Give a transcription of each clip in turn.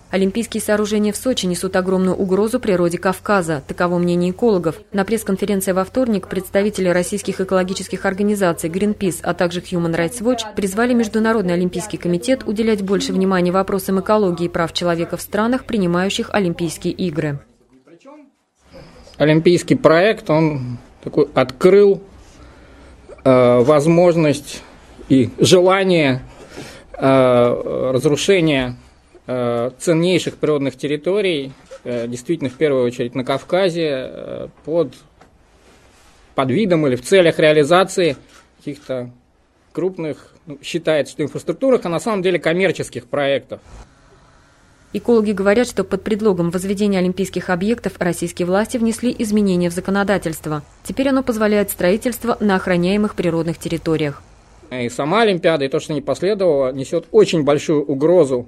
Олимпийские сооружения в Сочи несут огромную угрозу природе Кавказа. Таково мнение экологов. На пресс-конференции во вторник представители российских экологических организаций Greenpeace, а также Human Rights Watch призвали Международный олимпийский комитет уделять больше внимания вопросам экологии и прав человека в странах, принимающих Олимпийские игры. Олимпийский проект, он такой открыл возможность и желание разрушения ценнейших природных территорий, действительно, в первую очередь на Кавказе, под видом или в целях реализации каких-то крупных, считается, что инфраструктурных, а на самом деле коммерческих проектов. Экологи говорят, что под предлогом возведения олимпийских объектов российские власти внесли изменения в законодательство. Теперь оно позволяет строительство на охраняемых природных территориях. И сама Олимпиада, и то, что не последовало, несет очень большую угрозу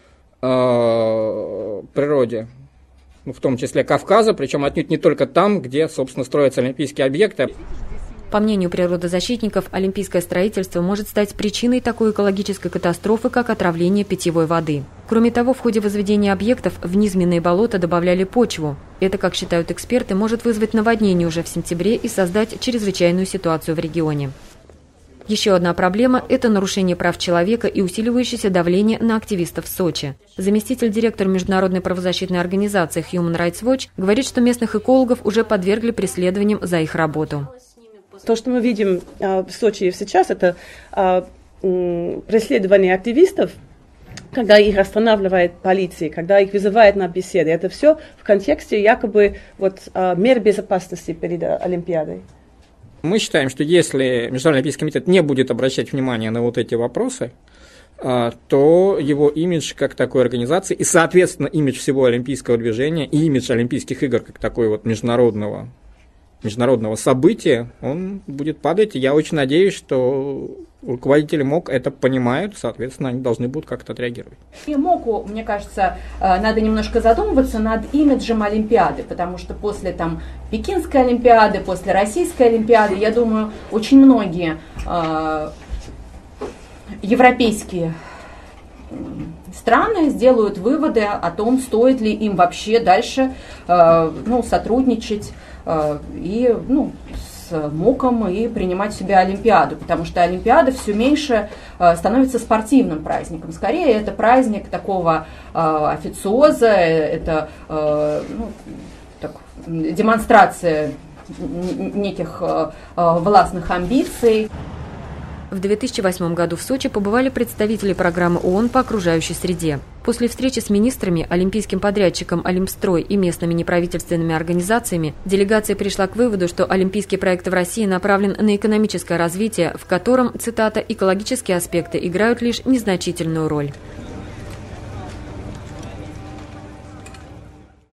природе, в том числе Кавказа, причем отнюдь не только там, где, собственно, строятся олимпийские объекты. По мнению природозащитников, олимпийское строительство может стать причиной такой экологической катастрофы, как отравление питьевой воды. Кроме того, в ходе возведения объектов в низменные болота добавляли почву. Это, как считают эксперты, может вызвать наводнение уже в сентябре и создать чрезвычайную ситуацию в регионе. Еще одна проблема – это нарушение прав человека и усиливающееся давление на активистов в Сочи. Заместитель директора Международной правозащитной организации Human Rights Watch говорит, что местных экологов уже подвергли преследованиям за их работу. То, что мы видим в Сочи сейчас, это преследование активистов, когда их останавливает полиция, когда их вызывает на беседы. Это все в контексте якобы мер безопасности перед Олимпиадой. Мы считаем, что если Международный олимпийский комитет не будет обращать внимание на вот эти вопросы, то его имидж как такой организации и, соответственно, имидж всего олимпийского движения и имидж Олимпийских игр как такой вот международного события, он будет падать. И я очень надеюсь, что руководители МОК это понимают, соответственно, они должны будут как-то отреагировать. И МОКу, мне кажется, надо немножко задумываться над имиджем Олимпиады, потому что после Пекинской Олимпиады, после Российской Олимпиады, я думаю, очень многие европейские страны сделают выводы о том, стоит ли им вообще дальше сотрудничать и с МОКом и принимать в себя Олимпиаду, потому что Олимпиада все меньше становится спортивным праздником. Скорее, это праздник такого официоза, это демонстрация неких властных амбиций. В 2008 году в Сочи побывали представители программы ООН по окружающей среде. После встречи с министрами, олимпийским подрядчиком «Олимпстрой» и местными неправительственными организациями делегация пришла к выводу, что олимпийский проект в России направлен на экономическое развитие, в котором, цитата, «экологические аспекты играют лишь незначительную роль».